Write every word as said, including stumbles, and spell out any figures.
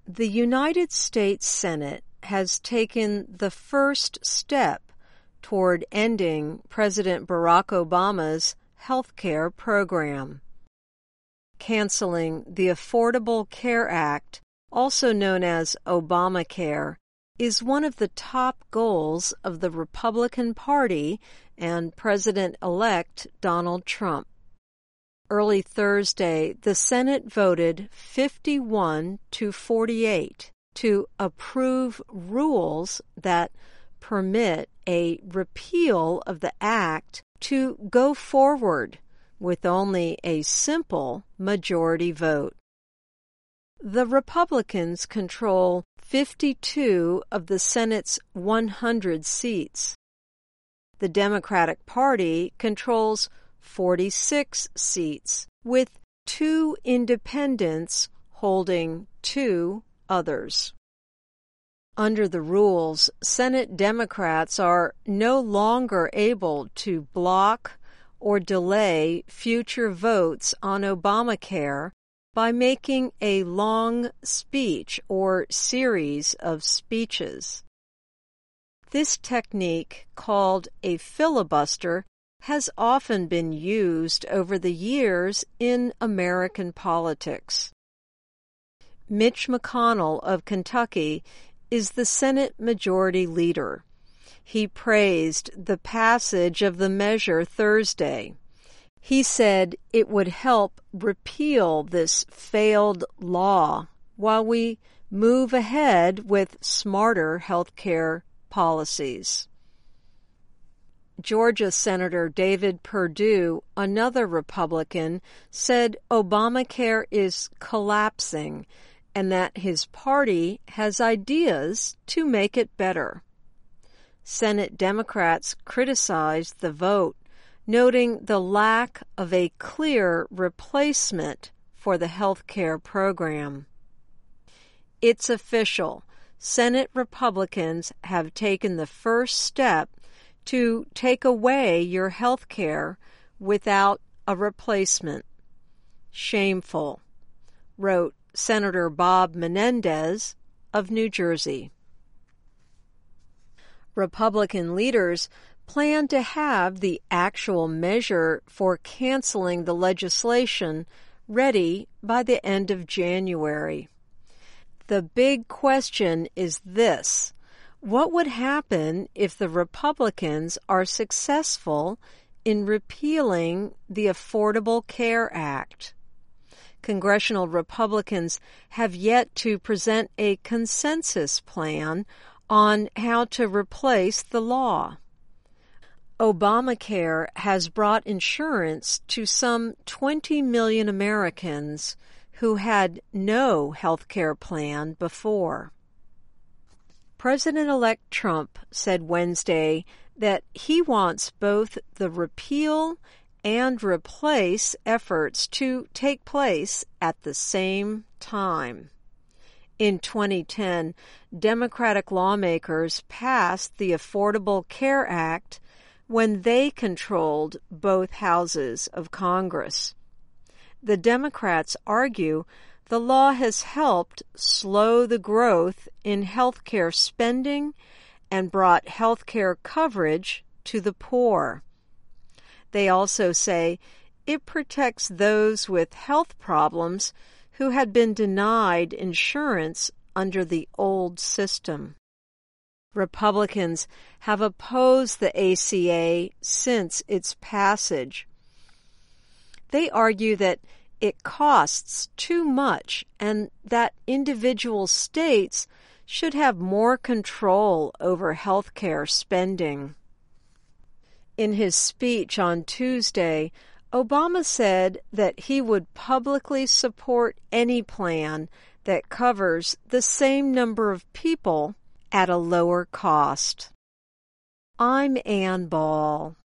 The United States Senate has taken the first step toward ending President Barack Obama's health care program. Canceling the Affordable Care Act, also known as Obamacare, is one of the top goals of the Republican Party and President-elect Donald Trump. Early Thursday, the Senate voted fifty-one to forty-eight to approve rules that permit a repeal of the act to go forward with only a simple majority vote. The Republicans control fifty-two of the Senate's one hundred seats. The Democratic Party controls forty-six seats, with two independents holding two others. Under the rules, Senate Democrats are no longer able to block or delay future votes on Obamacare by making a long speech or series of speeches. This technique, called a filibuster, has often been used over the years in American politics. Mitch McConnell of Kentucky is the Senate Majority Leader. He praised the passage of the measure Thursday. He said it would help repeal this failed law while we move ahead with smarter health care policies. Georgia Senator David Perdue, another Republican, said Obamacare is collapsing and that his party has ideas to make it better. Senate Democrats criticized the vote, noting the lack of a clear replacement for the health care program. It's official. Senate Republicans have taken the first step to take away your health care without a replacement. Shameful, wrote Senator Bob Menendez of New Jersey. Republican leaders plan to have the actual measure for canceling the legislation ready by the end of January. The big question is this: what would happen if the Republicans are successful in repealing the Affordable Care Act? Congressional Republicans have yet to present a consensus plan on how to replace the law. Obamacare has brought insurance to some twenty million Americans who had no health care plan before. President-elect Trump said Wednesday that he wants both the repeal and replace efforts to take place at the same time. In twenty ten, Democratic lawmakers passed the Affordable Care Act when they controlled both houses of Congress. The Democrats argue the law has helped slow the growth in health care spending and brought health care coverage to the poor. They also say it protects those with health problems who had been denied insurance under the old system. Republicans have opposed the A C A since its passage. They argue that it costs too much and that individual states should have more control over health care spending. In his speech on Tuesday, Obama said that he would publicly support any plan that covers the same number of people at a lower cost. I'm Ann Ball.